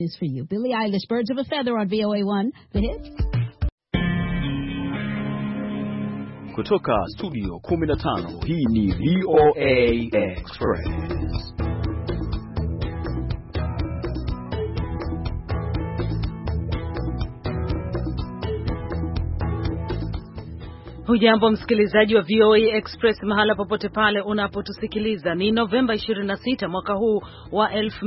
is for you. Billie Eilish, Birds of a Feather on VOA1, The Hit. Kutoka studio 15, hii ni VOA Express. Hujambo msikilizaji wa VOA Express mahala popote pale unapotusikiliza. Ni Novemba 26 mwaka huu wa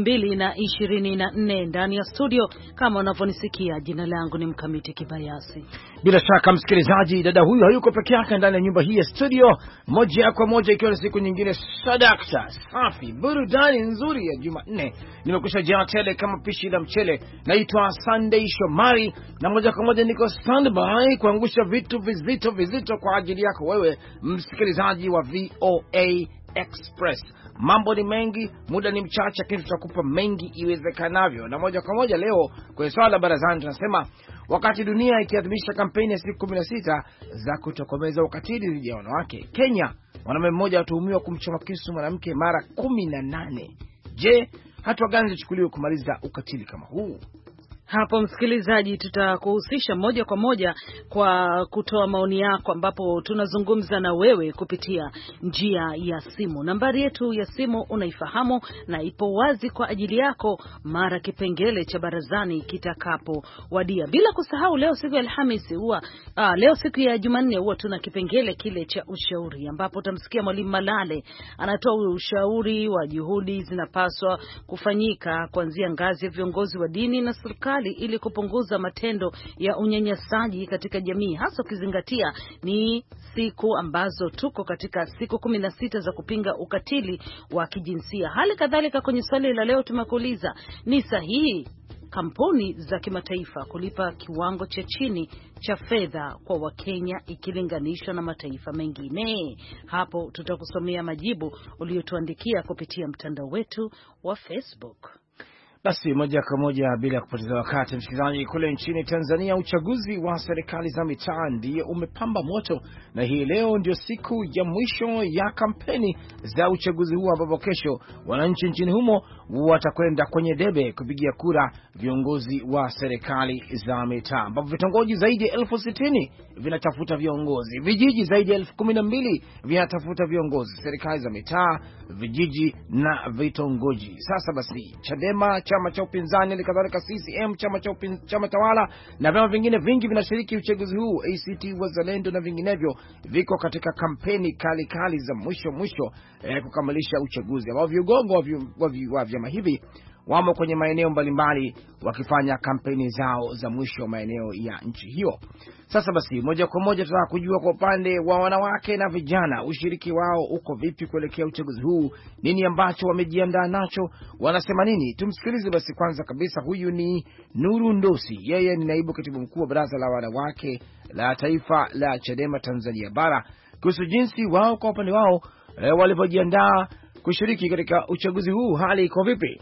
2024. Ndani ya studio kama unavyonisikia, jina langu ni Mkamiti Kibayasi. Bila shaka msikilizaji, dada huyu hayuko peke yake ndani ya nyumba hii ya studio, moja kwa moja ikiwa ni siku nyingine sadakta safi, burudani nzuri ya Jumanne. Nimekusha jaa tele kama pishi la mchele. Naitwa Sunday Shomari na moja kwa moja niko standby kuangusha vitu vizito kwa ajili yako wewe msikilizaji wa VOA Express. Mambo ni mengi, muda ni mchache, lakini tutakupa mengi iwezekanavyo. Na moja kwa moja leo kwenye swala la barazani tunasema, wakati dunia ikiadhimisha kampeni ya siku 16 za kutokomeza ukatili dhidi ya wanawake, Kenya mwanamume mmoja atuhumiwa kumchoma kisu mwanamke mara 18. Je, hatua gani zichukuliwe kumaliza ukatili kama huu? Hapo msikilizaji, tutakuhusisha moja kwa moja kwa kutoa maoni yako, ambapo tunazungumza na wewe kupitia njia ya simu. Nambari yetu ya simu unaifahamu na ipo wazi kwa ajili yako mara kipengele cha barazani kitakapo wadia. Bila kusahau leo siku ya Alhamisi leo siku ya Jumanne huwa tuna kipengele kile cha ushauri, ambapo utamsikia Mwalimu Malale anatoa ushauri wa juhudi zinapaswa kufanyika kuanzia ngazi ya viongozi wa dini na serikali ili kupunguza matendo ya unyanyasaji katika jamii, hasa ukizingatia ni siku ambazo tuko katika siku 16 za kupinga ukatili wa kijinsia. Hali kadhalika kwenye swali la leo tumekuuliza, ni sahihi kampuni za kimataifa kulipa kiwango cha chini cha fedha kwa Wakenya ikilinganishwa na mataifa mengine? Hapo tutakusomea majibu uliyotuandikia kupitia mtandao wetu wa Facebook. Basi moja kwa moja bila kupoteza wakati msikilizaji, kule nchini Tanzania uchaguzi wa serikali za mitaa ndio umepamba moto, na hii leo ndio siku ya mwisho ya kampeni za uchaguzi huu, ambapo kesho wananchi nchini humo watakwenda kwenye debe kupigia kura viongozi wa serikali za mitaa, ambapo vitongoji zaidi ya 60,000 vinatafuta viongozi, vijiji zaidi ya 12,000 vinatafuta viongozi, serikali za mitaa, vijiji na vitongoji. Sasa basi, Chadema, chama cha upinzani, likadhalika CCM, chama tawala na vyama vingine vingi vinashiriki uchaguzi huu, ACT Wazalendo na vinginevyo, viko katika kampeni kali za mwisho kukamilisha uchaguzi, ambao vigogo wa vyama hivi wamo kwenye maeneo mbalimbali wakifanya kampeni zao za mwisho maeneo ya nchi hiyo. Sasa basi, moja kwa moja tunataka kujua kwa upande wa wanawake na vijana, ushiriki wao uko vipi kuelekea uchaguzi huu? Nini ambacho wamejiandaa nacho? Wanasema nini? Tumsikilize basi. Kwanza kabisa, huyu ni Nuru Ndosi, yeye ni naibu katibu mkuu wa baraza la wanawake la taifa la Chadema Tanzania Bara, kuhusu jinsi wao kwa upande wao walivyojiandaa kushiriki katika uchaguzi huu. Hali iko vipi?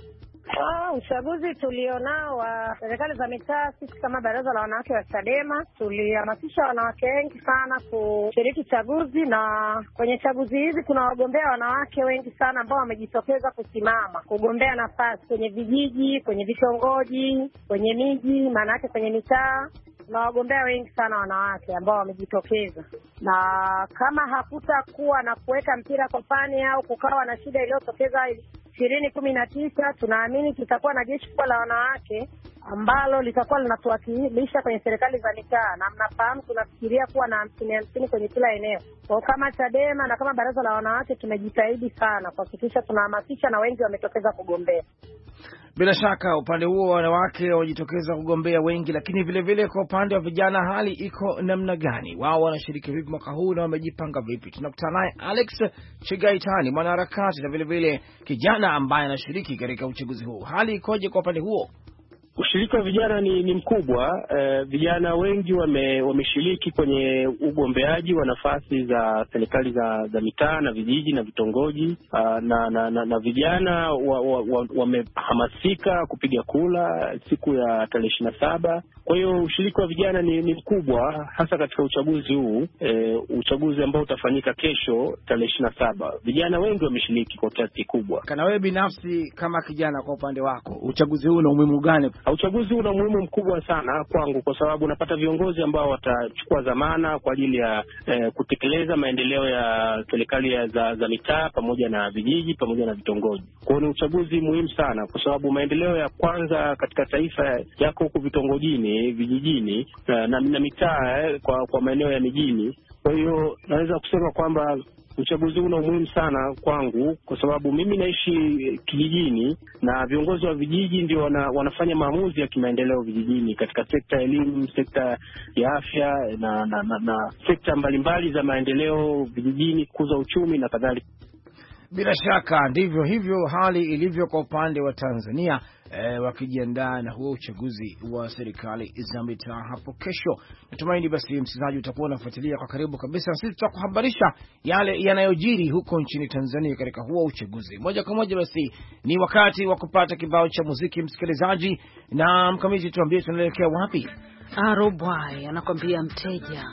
Uchaguzi tulionao wa serikali za mitaa, sisi kama baraza la wanawake wa Chadema tulihamasisha wanawake wengi sana kushiriki chaguzi, na kwenye chaguzi hizi kuna wagombea wanawake wengi sana ambao wamejitokeza kusimama kugombea nafasi kwenye vijiji, kwenye vitongoji, kwenye miji, maana yake kwenye mitaa na wagombea wengi sana wanawake ambao wamejitokeza. Na kama hakutakuwa na kuweka mpira kwa pani au kukawa na shida iliyotokeza 2019, tunaamini tutakuwa na jeshi kubwa la wanawake ambalo litakuwa linatuwakilisha kwenye serikali za mitaa, na mnafahamu tunafikiria kuwa na 50 kwenye kila eneo. Kwa kama Chadema na kama baraza la wanawake tumejitahidi sana kuhakikisha tunahamasisha na wengi wametokeza kugombea. Bila shaka upande huo wanawake wajitokeza kugombea wengi, lakini vile vile kwa upande wa vijana hali iko namna gani? Wao wanashiriki vipi mwaka huu na wamejipanga vipi? Tunakutana naye Alex Chigaitani, mwanaharakati na vile vile kijana ambaye anashiriki katika uchaguzi huu. Hali ikoje kwa upande huo? Ushiriki wa vijana ni mkubwa. Vijana wengi wameshiriki kwenye ugombeaji wa nafasi za serikali za mitaa na vijiji na vitongoji, na vijana wamehamasika kupiga kura siku ya tarehe 27. Kwa hiyo ushiriki wa vijana ni mkubwa, hasa katika uchaguzi huu, uchaguzi ambao utafanyika kesho tarehe 27. Vijana wengi wameshiriki kwa kiasi kikubwa. Kana wewe binafsi kama kijana, kwa upande wako, uchaguzi huu una umuhimu gani? Uchaguzi huu una umuhimu mkubwa sana kwangu, kwa sababu unapata viongozi ambao watachukua dhamana kwa ajili ya kutekeleza maendeleo ya serikali za mitaa pamoja na vijiji pamoja na vitongoji. Kwa hiyo ni uchaguzi muhimu sana, kwa sababu maendeleo ya kwanza katika taifa yako huko vitongojini, vijijini na mitaa kwa maeneo ya mijini. Kwa hiyo naweza kusema kwamba uchaguzi una umuhimu sana kwangu, kwa sababu mimi naishi kijijini na viongozi wa vijiji ndio wanafanya maamuzi ya kimaendeleo vijijini, katika sekta ya elimu, sekta ya afya na sekta mbalimbali za maendeleo vijijini, kukuza uchumi na kadhalika. Bila shaka ndivyo hivyo hali ilivyo kwa upande wa Tanzania, wakijiandaa na huo uchaguzi wa serikali za mitaa hapo kesho. Natumaini basi msikilizaji utakuwa unafuatilia kwa karibu kabisa. Sisi tutakuhabarisha yale yanayojiri huko nchini Tanzania katika huo uchaguzi moja kwa moja. Basi ni wakati wa kupata kibao cha muziki, msikilizaji, na Mkamiti, tuambie tunaelekea wapi? Arobwai anakwambia mteja.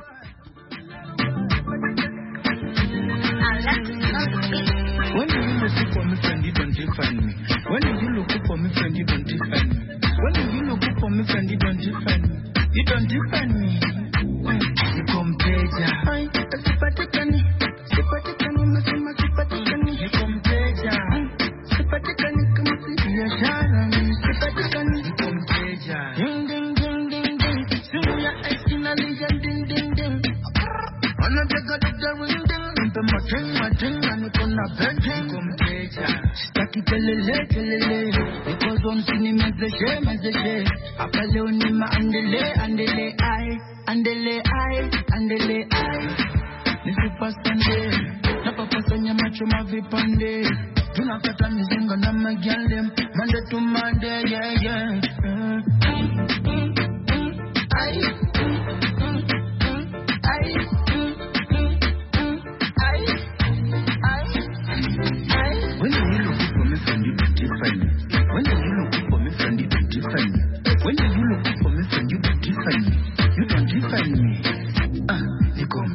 When you look for me, friend, you don't define me. When you look for me, friend, you don't define me. When you look for me, friend, you don't define me. You don't define me. You come teja. Sipatikani, nasema sipatikani. You come teja. Sipatikani kama si biashara. Sipatikani, you come teja. Ding ding ding ding ding. Simu ya exina liga ding ding ding. Anataka dokta ring ding. Mpe matenga niko na bedroom kumteja. Sitaki kelele because wamsini mezeshe. Hapa leo ni maandele ai. Ni super Sunday. Napapasanya macho mavipande. Tunakata mizinga na magyale. Monday to Monday, yeah. When you look for me, friend, you don't define me. When you look for me, friend, you don't define me. When you look for me, friend, you don't define me. You don't define me. You come.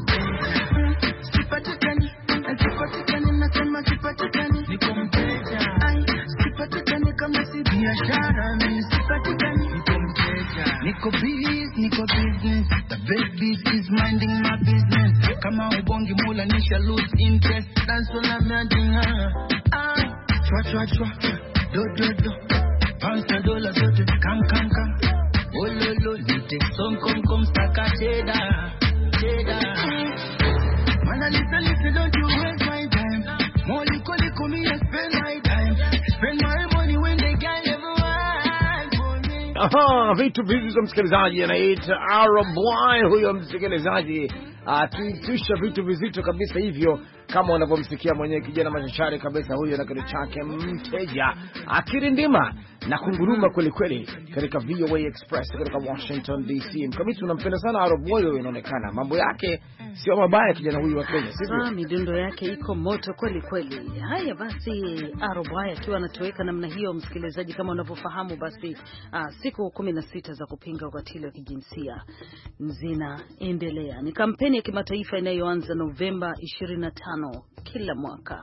Sipatikani, nasema sipatikani. You come. Sipatikani kama si biashara, mimi sipatikani. You come. Niko business. The baby is minding my business. Kama ubongi mula nisha lose interest. That's all I'm doing. Chwa. Do. Pounds $, zote, come. Oh, lo, nite, come, staka, cheddar. Man, listen, don't you waste my time. More liko, me, I spend my time. Spend my money when they get everyone for me. Vitu vizito msikilizaji, anaita Arobwai huyo msikilizaji. Atuitisha vitu vizito kabisa hivyo, kama unavyomsikia mwenyewe, kijana machachari kabisa huyo na kitu chake mteja, akirindima na kunguruma kweli kweli katika VOA Express katika Washington DC. Mkamiti, unampenda sana Arobwai, inaonekana mambo yake sio mabaya kijana huyu wa Kenya, sivyo? Midundo yake iko moto kweli kweli. Haya basi, Arobwai akiwa anatoweka namna hiyo, msikilizaji, kama unavyofahamu basi siku 16 za kupinga ukatili wa kijinsia zinaendelea. Ni kampeni ya kimataifa inayoanza Novemba 25 kila mwaka.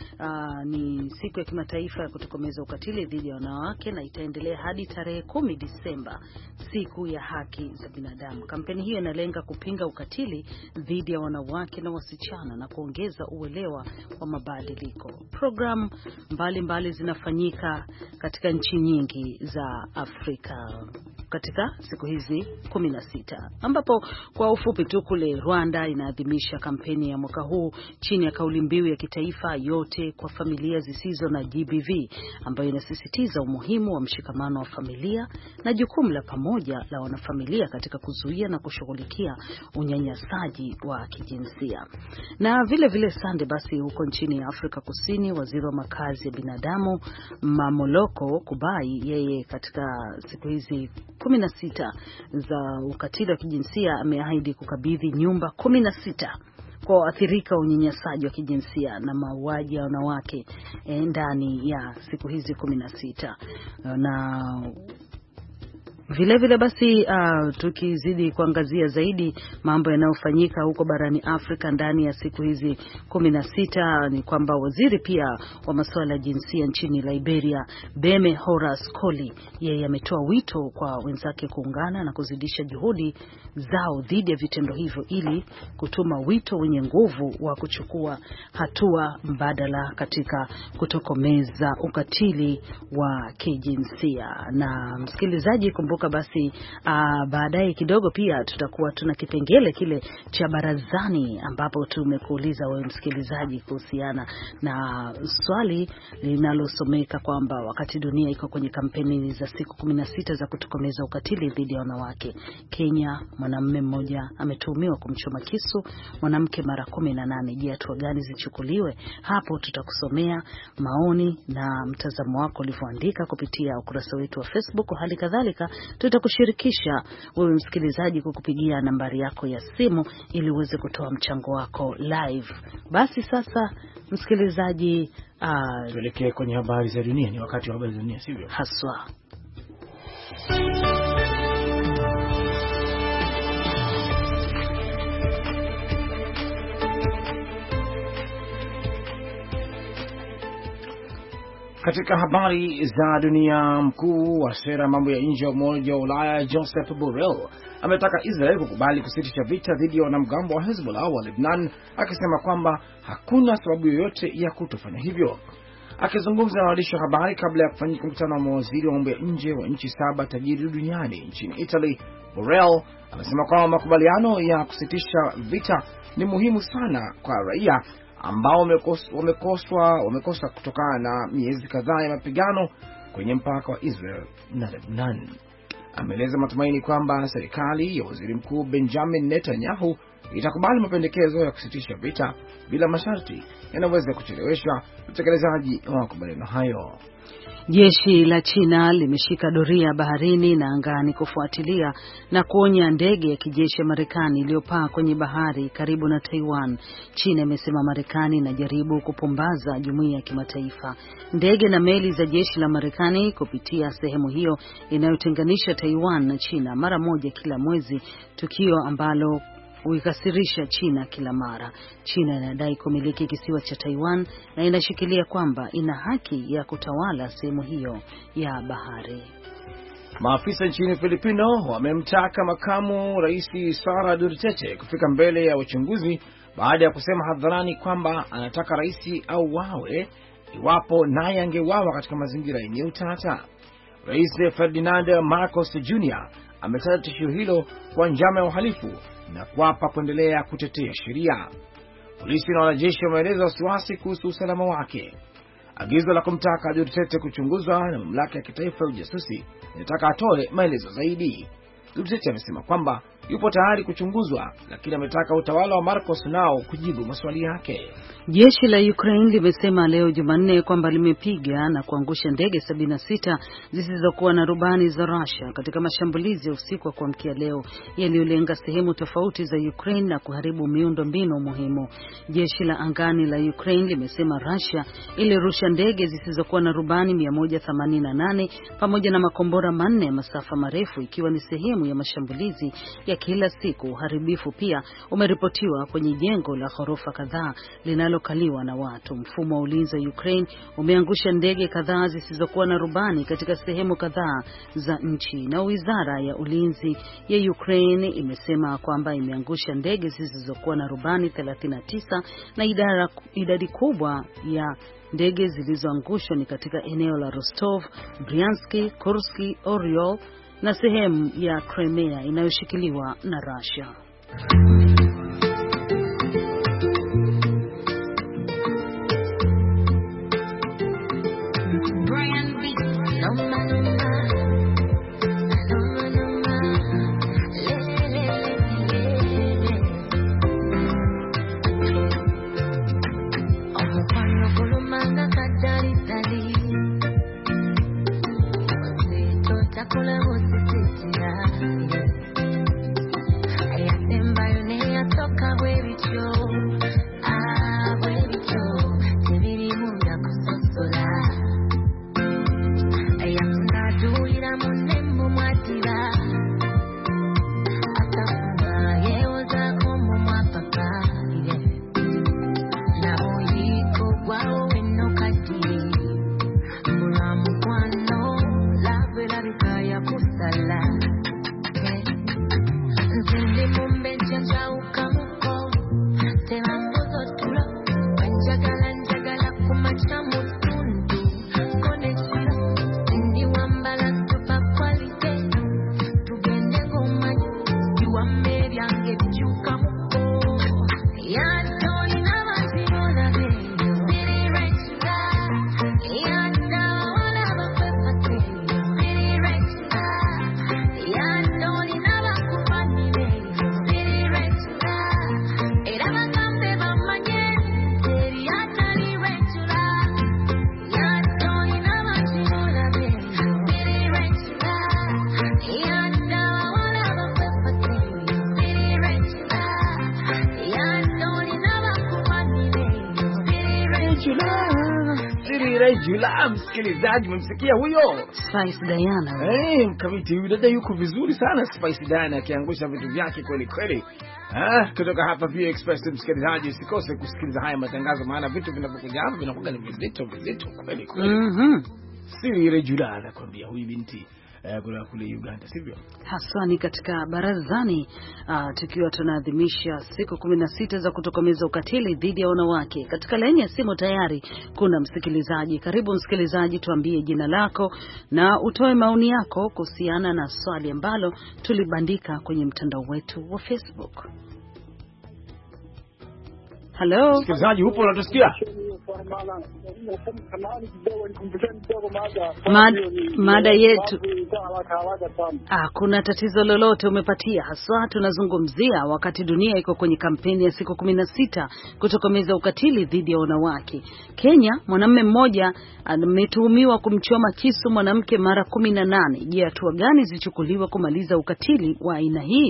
Ni siku ya kimataifa ya kutokomeza ukatili dhidi ya wanawake na itaendelea hadi tarehe 10 Disemba, siku ya haki za binadamu. Kampeni hiyo inalenga kupinga ukatili dhidi ya wanawake na wasichana na kuongeza uelewa wa mabadiliko. Programu mbalimbali zinafanyika katika nchi nyingi za Afrika. katika siku hizi 16, ambapo kwa ufupi tu kule Rwanda inaadhimisha kampeni ya mwaka huu chini ya kauli mbiu ya kitaifa yote kwa familia zisizo na GBV, ambayo inasisitiza umuhimu wa mshikamano wa familia na jukumu la pamoja la wanafamilia katika kuzuia na kushughulikia unyanyasaji wa kijinsia. Na vile vile Sande, basi huko nchini Afrika Kusini, waziri wa makazi ya binadamu Mamoloko Kubai, yeye katika siku hizi 16 za ukatili wa kijinsia ameahidi kukabidhi nyumba 16 kwa waathirika wa unyanyasaji wa kijinsia na mauaji ya wanawake ndani ya siku hizi 16. Na vile basi tukizidi kuangazia zaidi mambo yanayofanyika huko barani Afrika ndani ya siku hizi 16, ni kwamba waziri pia wa masuala ya jinsia nchini Liberia, Beme Horace Colley, yeye ametoa wito kwa wenzake kuungana na kuzidisha juhudi zao dhidi ya vitendo hivyo ili kutuma wito wenye nguvu wa kuchukua hatua mbadala katika kutokomeza ukatili wa kijinsia. Na msikilizaji, kumbuka basi baadaye kidogo pia tutakuwa tuna kipengele kile cha barazani, ambapo tumekuuliza wewe msikilizaji kuhusiana na swali linalosomeka kwamba wakati dunia iko kwenye kampeni za siku 16 za kutokomeza ukatili dhidi ya wanawake, Kenya mwanamume mmoja ametuhumiwa kumchoma kisu mwanamke mara 18. Je, hatua gani zichukuliwe? Hapo tutakusomea maoni na mtazamo wako ulivyoandika kupitia ukurasa wetu wa Facebook. Hali kadhalika tutakushirikisha wewe msikilizaji kukupigia nambari yako ya simu ili uweze kutoa mchango wako live. Basi sasa msikilizaji, tuelekee kwenye habari za dunia. Ni wakati wa habari za dunia, sivyo? Haswa. Katika habari za dunia, mkuu wa sera mambo ya nje wa Umoja wa Ulaya Joseph Borrell ametaka Israel kukubali kusitisha vita dhidi ya wanamgambo wa Hezbollah wa Lebanon, akisema kwamba hakuna sababu yoyote ya kutofanya hivyo. Akizungumza na waandishi wa habari kabla ya kufanyika mkutano wa mawaziri wa mambo ya nje wa nchi 7 tajiri duniani nchini Italy, Borrell amesema kwamba makubaliano ya kusitisha vita ni muhimu sana kwa raia ambao wamekosa kutokana na miezi kadhaa ya mapigano kwenye mpaka wa Israel na Lebanon. Ameeleza matumaini kwamba serikali ya waziri mkuu Benjamin Netanyahu itakubali mapendekezo ya kusitisha vita bila masharti yanaweza kuchelewesha utekelezaji wa makubaliano hayo. Jeshi la China limeshika doria baharini na angani kufuatilia na kuonya ndege ya kijeshi ya Marekani iliyopaa kwenye bahari karibu na Taiwan. China imesema Marekani inajaribu kupumbaza jumuiya ya kimataifa. Ndege na meli za jeshi la Marekani kupitia sehemu hiyo inayotenganisha Taiwan na China mara moja kila mwezi, tukio ambalo huikasirisha China kila mara. China inadai kumiliki kisiwa cha Taiwan na inashikilia kwamba ina haki ya kutawala sehemu hiyo ya bahari. Maafisa nchini Filipino wamemtaka makamu rais Sara Duterte kufika mbele ya uchunguzi baada ya kusema hadharani kwamba anataka rais auawe iwapo naye angeuawa katika mazingira yenye utata. Rais Ferdinand Marcos Jr. ametaja tishio hilo kwa njama ya uhalifu na kuapa kuendelea kutetea sheria. Polisi na wanajeshi wameeleza wasiwasi kuhusu usalama wake. Agizo la kumtaka Duterte kuchunguzwa na mamlaka ya kitaifa ya ujasusi inataka atoe maelezo zaidi. Duterte amesema kwamba yupo tayari kuchunguzwa, lakini ametaka utawala wa Marcos nao kujibu maswali yake. Jeshi la Ukraine limesema leo Jumanne kwamba limepiga na kuangusha ndege 76 zisizokuwa na rubani za Russia katika mashambulizi ya usiku wa kuamkia leo yaliyolenga sehemu tofauti za Ukraine na kuharibu miundo mbinu muhimu. Jeshi la angani la Ukraine limesema Russia ilirusha ndege zisizokuwa na rubani 188 pamoja na makombora 4 ya masafa marefu, ikiwa ni sehemu ya mashambulizi ya kila siku. Uharibifu pia umeripotiwa kwenye jengo la ghorofa kadhaa linalokaliwa na watu. Mfumo wa ulinzi wa Ukraine umeangusha ndege kadhaa zisizokuwa na rubani katika sehemu kadhaa za nchi, na wizara ya ulinzi ya Ukraine imesema kwamba imeangusha ndege zisizokuwa na rubani 39 na idadi kubwa ya ndege zilizoangushwa ni katika eneo la Rostov, Bryansk, Kursk, Oryol na sehemu ya Crimea inayoshikiliwa na Russia. Jula, msikilizaji, mmesikia huyo Spice Diana. Mkamiti huyu dada yuko vizuri sana, Spice Diana akiangusha vitu vyake kweli kweli. Kutoka hapa pia Express, msikilizaji, usikose kusikiliza haya matangazo, maana vitu vinapokuja hapa vinakuwa ni vizito kweli kweli. Siri Jula anakuambia huyu binti kule Uganda, sivyo? Haswa ni katika barazani, tukiwa tunaadhimisha siku 16 za kutokomeza ukatili dhidi ya wanawake. Katika laini ya simu tayari kuna msikilizaji. Karibu msikilizaji, tuambie jina lako na utoe maoni yako kuhusiana na swali ambalo tulibandika kwenye mtandao wetu wa Facebook. Hello. Msikilizaji, upo unatusikia? Mada yetu. Kuna tatizo lolote umepatia? Haswa tunazungumzia wakati dunia iko kwenye kampeni ya siku 16 kutokomeza ukatili dhidi ya wanawake. Kenya, mwanamume mmoja ametuhumiwa kumchoma kisu mwanamke mara 18. Je, hatua gani zichukuliwa kumaliza ukatili wa aina hii?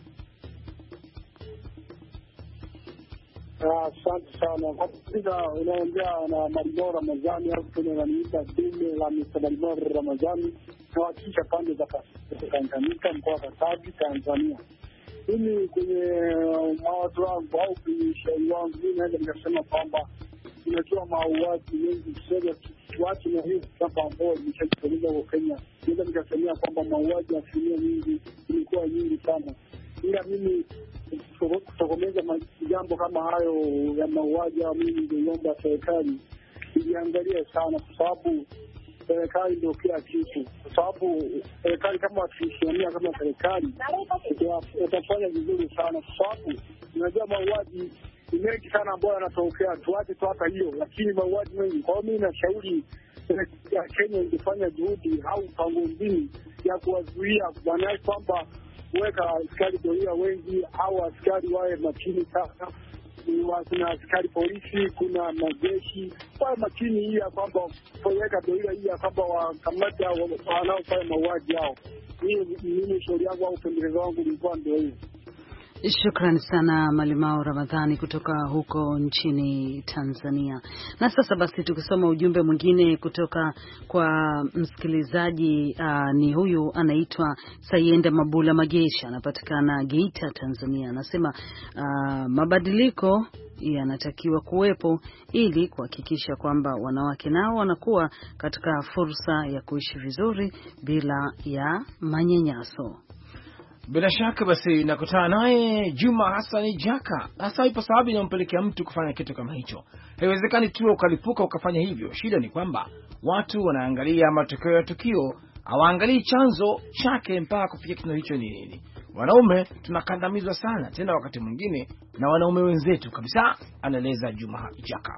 Asante sana. Kwa unaongea na Malimao Ramadhani au tunaniita dume la Malimao Ramadhani, nawakilisha pande za Tanganyika, mkoa wa Katavi, Tanzania. Mimi kwenye mawazo wangu au kwenye ushauri wangu, mimi naweza nikasema kwamba imetoa mauaji mengi sana watu na hiyo kama ambao imeshajitokeza kwa Kenya. Naweza nikasemea kwamba mauaji asilimia nyingi ilikuwa nyingi sana, ila mimi kutokomeza jambo kama hayo ya mauaji, mimi ningeomba serikali iangalie sana, kwa sababu serikali ndio kila kitu. Kwa sababu serikali kama wakisimamia kama serikali watafanya vizuri sana, kwa sababu unajua mauaji ni mengi sana ambayo yanatokea. Tuache tu hata hiyo, lakini mauaji mengi. Kwa hiyo mimi nashauri ya Kenya ingefanya juhudi au mpango mzima ya kuwazuia wanai kwamba kuweka askari doria wengi au askari wawe makini sana. Kuna askari polisi, kuna majeshi wawe makini, hii ya kwamba kuweka doria hii ya kwamba wakamata wanaofanya mauaji yao. Hiyo mimi shauri yangu au pendekezo wangu ilikuwa ndio hiyo. Shukrani sana Malimao Ramadhani kutoka huko nchini Tanzania. Na sasa basi tukisoma ujumbe mwingine kutoka kwa msikilizaji, ni huyu anaitwa Sayenda Mabula Magesha, anapatikana Geita, Tanzania. Anasema mabadiliko yanatakiwa kuwepo ili kuhakikisha kwamba wanawake nao wanakuwa katika fursa ya kuishi vizuri bila ya manyanyaso. Bila shaka basi nakutana naye Juma Hassan Jaka. Hasa ipo sababu inampelekea mtu kufanya kitu kama hicho. Haiwezekani tu ukalipuka ukafanya hivyo. Shida ni kwamba watu wanaangalia matokeo ya tukio hawaangalii chanzo chake mpaka kufikia kitendo hicho ni nini. Wanaume tunakandamizwa sana, tena wakati mwingine na wanaume wenzetu kabisa, anaeleza Juma Jaka.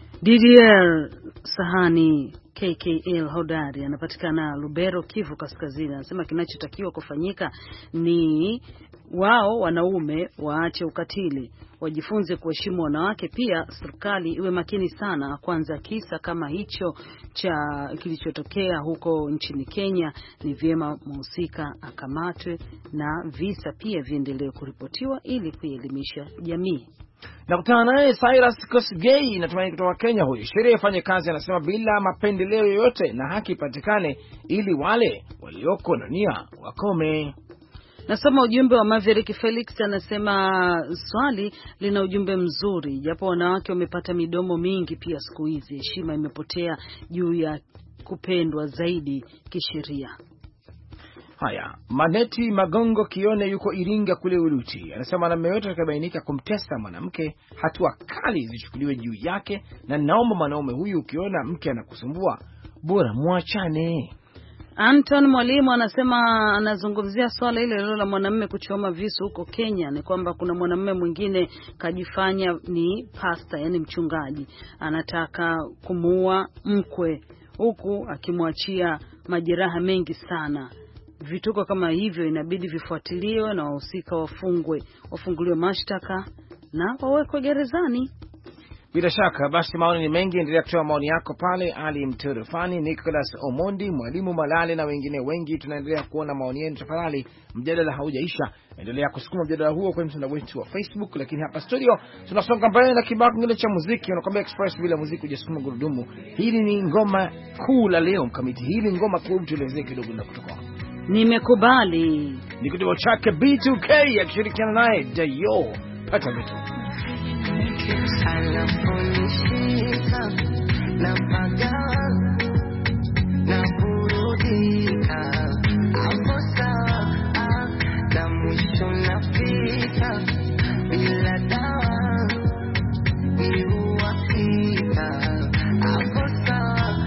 DDR Sahani KKL Hodari anapatikana Lubero, Kivu Kaskazini, anasema kinachotakiwa kufanyika ni wao wanaume waache ukatili, wajifunze kuheshimu wanawake. Pia serikali iwe makini sana. Kwanza kisa kama hicho cha kilichotokea huko nchini Kenya, ni vyema mhusika akamatwe na visa pia viendelee kuripotiwa ili kuelimisha jamii. Nakutana naye Cyrus Kosgei, natumaini kutoka Kenya. Huyu sheria ifanye kazi, anasema bila mapendeleo yoyote, na haki ipatikane ili wale walioko na nia wakome. Nasoma ujumbe wa Maverick Felix, anasema swali lina ujumbe mzuri, japo wanawake wamepata midomo mingi pia siku hizi, heshima imepotea juu ya kupendwa zaidi kisheria. Haya, Maneti Magongo Kione yuko Iringa kule Uluti, anasema mwanamume yote atakayebainika kumtesa mwanamke, hatua kali zichukuliwe juu yake, na naomba mwanaume huyu ukiona mke anakusumbua bora muachane. Anton Mwalimu anasema, anazungumzia swala ile la mwanamume kuchoma visu huko Kenya, ni kwamba kuna mwanamume mwingine kajifanya ni pastor, yani mchungaji, anataka kumuua mkwe huku akimwachia majeraha mengi sana. Vituko kama hivyo inabidi vifuatiliwe na wahusika wafunguliwe mashtaka na wawekwe gerezani. Bila shaka basi, maoni ni mengi, endelea kutoa maoni yako pale. Ali Mterefani, Nicholas Omondi, Mwalimu Malale na wengine wengi, tunaendelea kuona maoni yenu. Tafadhali, mjadala haujaisha, endelea kusukuma mjadala huo kwenye mtandao wetu wa Facebook. Lakini hapa studio tunasonga mbele na kibao kingine cha muziki. Unakwambia Express, bila muziki hujasukuma gurudumu. Hili ni ngoma kuu la leo, Mkamiti. Hili ngoma kuu, tuelezee kidogo na kutoka. Nimekubali ni kituo chake B2K akishirikiana naye Dayo. Pata vitu anaponishika na pagawa na burudika, hapo sawa, na mwisho nafika bila dawa ni uhakika, hapo sawa.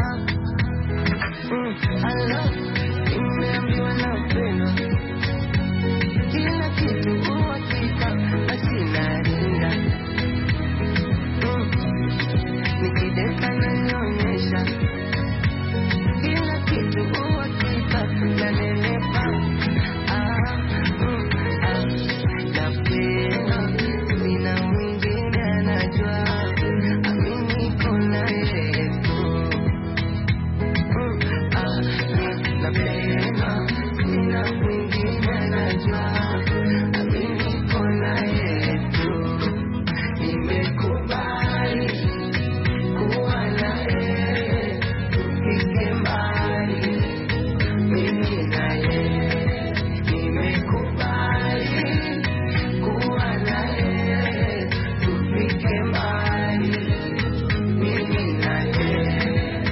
Nimeambiwa napendwa, kila kitu uhakika, basi naringa nikideka nanyonyesha, kila kitu uhakika, nanenepa napenda, sina mwingine anajua, amini kona yetu. Napenda, sina mwingine anajua, amini kona yetu. Nimekubali kuwa na yeye, tufike mbali, mimi na yeye. Nimekubali kuwa na yeye, tufike mbali, mimi na yeye.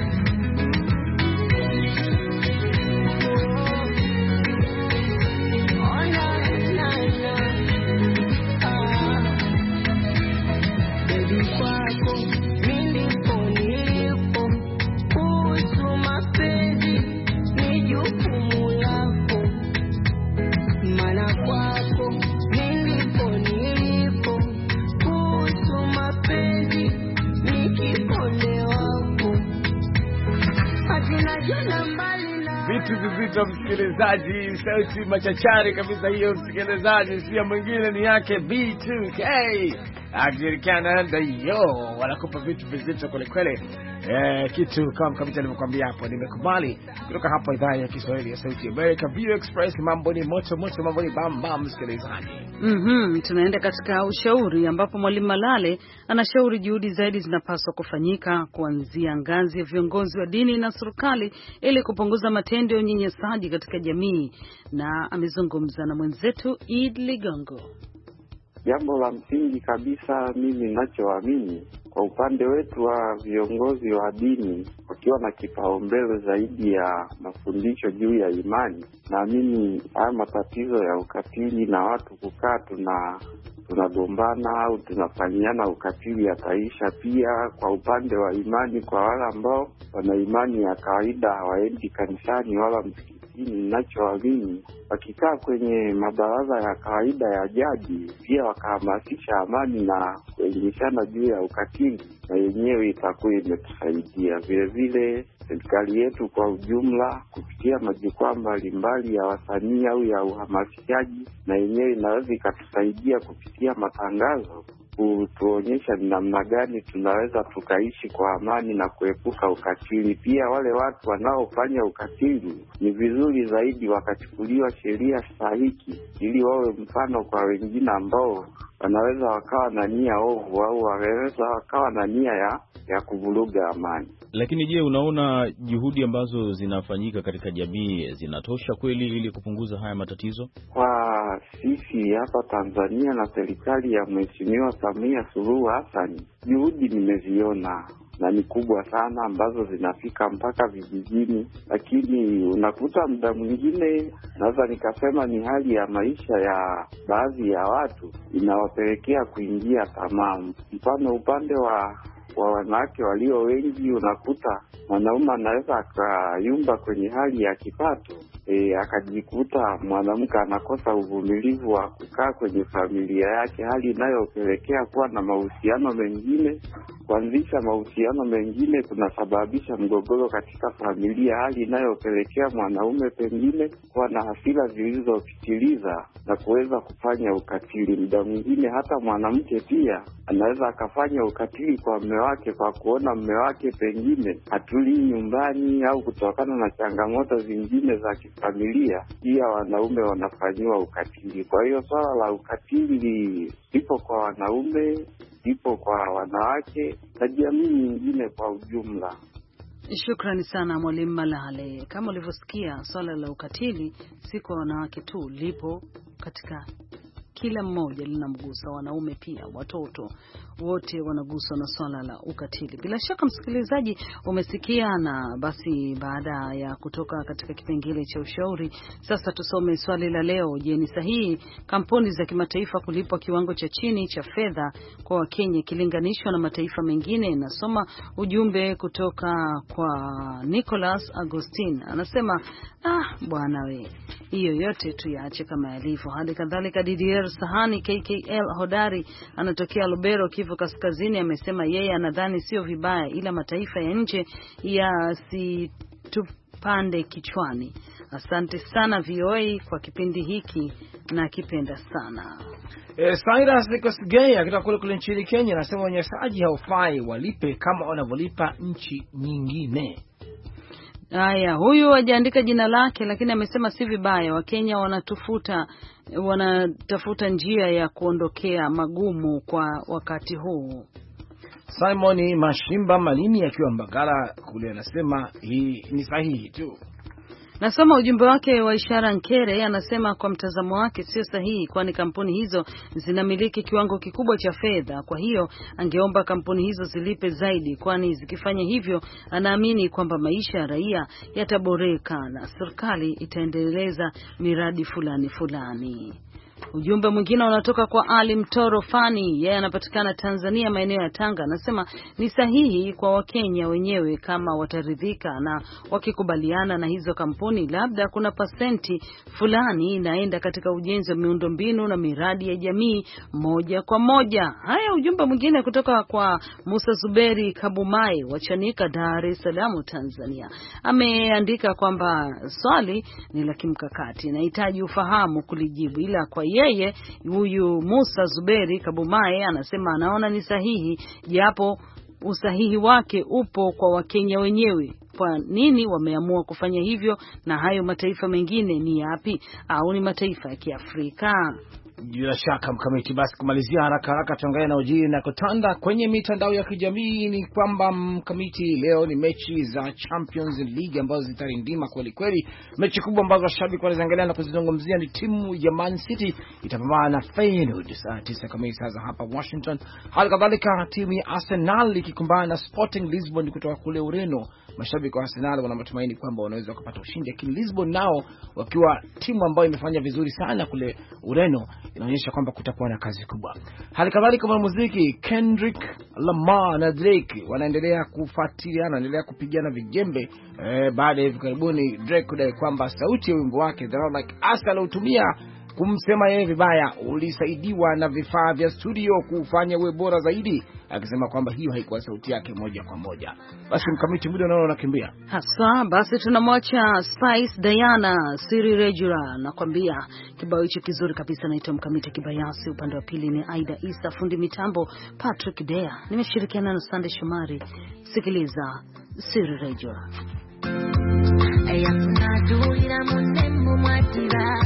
Kwako nilipo nilipo, kuhusu mapenzi ni jukumu lako, maana kwako nilipo nilipo, kuhusu mapenzi ni kipole wako, hatunajona mbali na vitu vizito. Msikilizaji, sauti machachari kabisa hiyo, msikilizaji, sio mwingine ni yake B2K akishirikiana na Dayo, wanakupa vitu vizito kweli kweli. Kitu kama kabisa nilivyokuambia hapo, nimekubali kutoka hapa idhaa ya Kiswahili ya Sauti America, View Express. Mambo ni moto moto, mambo ni bam bam, msikilizaji. Tunaenda katika ushauri, ambapo Mwalimu Malale anashauri juhudi zaidi zinapaswa kufanyika kuanzia ngazi ya viongozi wa dini na serikali ili kupunguza matendo ya unyanyasaji katika jamii, na amezungumza na mwenzetu Id Ligongo. Jambo la msingi kabisa mimi ninachoamini, kwa upande wetu wa viongozi wa dini wakiwa na kipaumbele zaidi ya mafundisho juu ya imani, naamini haya matatizo ya ukatili na watu kukaa tunagombana au tunafanyiana ukatili yataisha. Pia kwa upande wa imani, kwa wale ambao wana imani ya kawaida, hawaendi kanisani wala msikitini, ninachoamini wakikaa kwenye mabaraza ya kawaida ya jadi, pia wakahamasisha amani na kuelimishana juu ya ukatili, na yenyewe itakuwa imetusaidia. Vile vile serikali yetu kwa ujumla kupitia majukwaa mbalimbali ya wasanii au ya uhamasishaji, na yenyewe inaweza ikatusaidia kupitia matangazo kutuonyesha ni namna gani tunaweza tukaishi kwa amani na kuepuka ukatili. Pia wale watu wanaofanya ukatili ni vizuri zaidi wakachukuliwa sheria stahiki, ili wawe mfano kwa wengine ambao wanaweza wakawa na nia ovu au wanaweza wakawa na nia ya kuvuruga amani. Lakini je, unaona juhudi ambazo zinafanyika katika jamii zinatosha kweli ili kupunguza haya matatizo? Kwa sisi hapa Tanzania na serikali ya Mheshimiwa Samia Suluhu Hassan, juhudi nimeziona na ni kubwa sana, ambazo zinafika mpaka vijijini, lakini unakuta muda mwingine naweza nikasema ni hali ya maisha ya baadhi ya watu inawapelekea kuingia tamaa. Mfano upande wa wanawake walio wengi, unakuta mwanaume anaweza akayumba kwenye hali ya kipato, akajikuta mwanamke anakosa uvumilivu wa kukaa kwenye familia yake, hali inayopelekea kuwa na mahusiano mengine. Kuanzisha mahusiano mengine kunasababisha mgogoro katika familia, hali inayopelekea mwanaume pengine kuwa na hasira zilizopitiliza na kuweza kufanya ukatili. Muda mwingine hata mwanamke pia anaweza akafanya ukatili kwa mume wake kwa kuona mume wake pengine hatulii nyumbani, au kutokana na changamoto zingine za kifamilia, pia wanaume wanafanyiwa ukatili. Kwa hiyo swala la ukatili lipo kwa wanaume, ipo kwa wanawake na jamii nyingine kwa ujumla. Shukrani sana Mwalimu Malale. Kama ulivyosikia, swala la ukatili si kwa wanawake tu, lipo katika kila mmoja, linamgusa wanaume pia, watoto wote wanaguswa na swala la ukatili. Bila shaka msikilizaji umesikia, na basi baada ya kutoka katika kipengele cha ushauri, sasa tusome swali la leo. Je, ni sahihi kampuni za kimataifa kulipwa kiwango cha chini cha fedha kwa Wakenya kilinganishwa na mataifa mengine? Nasoma ujumbe kutoka kwa Nicholas Agustin, anasema bwana we, hiyo yote tuyaache kama yalivyo. Hadi kadhalika Didier Sahani KKL hodari anatokea Lubero, Kivu Kaskazini, amesema yeye anadhani sio vibaya, ila mataifa ya nje yasitupande kichwani. Asante sana VOA kwa kipindi hiki, na kipenda sana. Cyrus Kosgei akitoka kule nchini Kenya anasema wanyanyasaji haufai, walipe kama wanavyolipa nchi nyingine. Haya, huyu hajaandika jina lake, lakini amesema si vibaya, Wakenya wanatafuta njia ya kuondokea magumu kwa wakati huu. Simon Mashimba Malini akiwa Mbagala kule anasema hii ni sahihi tu. Nasoma ujumbe wake wa Ishara Nkere, anasema kwa mtazamo wake sio sahihi, kwani kampuni hizo zinamiliki kiwango kikubwa cha fedha. Kwa hiyo angeomba kampuni hizo zilipe zaidi, kwani zikifanya hivyo anaamini kwamba maisha ya raia yataboreka na serikali itaendeleza miradi fulani. Ujumbe mwingine unatoka kwa Ali Mtoro Fani, yeye anapatikana Tanzania, maeneo ya Tanga, anasema ni sahihi kwa Wakenya wenyewe kama wataridhika na wakikubaliana na hizo kampuni, labda kuna pasenti fulani inaenda katika ujenzi wa miundombinu na miradi ya jamii moja kwa moja. Haya, ujumbe mwingine kutoka kwa Musa Zuberi Kabumai wa Chanika, Dar es Salaam, Tanzania, ameandika kwamba swali ni la kimkakati, nahitaji ufahamu kulijibu, ila kwa yeye huyu Musa Zuberi Kabumae anasema anaona ni sahihi, japo usahihi wake upo kwa Wakenya wenyewe. Kwa nini wameamua kufanya hivyo, na hayo mataifa mengine ni yapi, au ni mataifa ya Kiafrika? Bila shaka Mkamiti, basi kumalizia haraka tuangalie na ujiri na kutanda kwenye mitandao ya kijamii. Ni kwamba Mkamiti, leo ni mechi za Champions League ambazo zitarindima kweli kweli. Mechi kubwa ambazo washabiki wanaziangalia na kuzizungumzia ni timu ya Man City itapambana na Feyenoord saa 9 kamili saa za hapa Washington. Hali kadhalika timu ya Arsenal ikikumbana na Sporting Lisbon kutoka kule Ureno mashabiki wa Arsenal wana matumaini kwamba wanaweza kupata ushindi, lakini Lisbon nao wakiwa timu ambayo imefanya vizuri sana kule Ureno, inaonyesha kwamba kutakuwa na kazi kubwa. Hali kadhalika muziki, Kendrick Lamar na Drake wanaendelea kufuatiliana, wanaendelea kupigana vijembe baada ya hivi karibuni Drake kudai kwamba sauti ya wimbo wake The Love Like Us aliyotumia kumsema yeye vibaya ulisaidiwa na vifaa vya studio kufanya uwe bora zaidi, akisema kwamba hiyo haikuwa sauti yake moja kwa moja. Basi mkamiti muda naona unakimbia hasa, basi tunamwacha Spice Diana Siri Regula, nakwambia kibao hicho kizuri kabisa. Naitwa Mkamiti Kibayasi, upande wa pili ni Aida Isa, fundi mitambo Patrick Dea, nimeshirikiana na Sunday Shomari. Sikiliza Siri Regula. Aya kunadulira munembo mwatira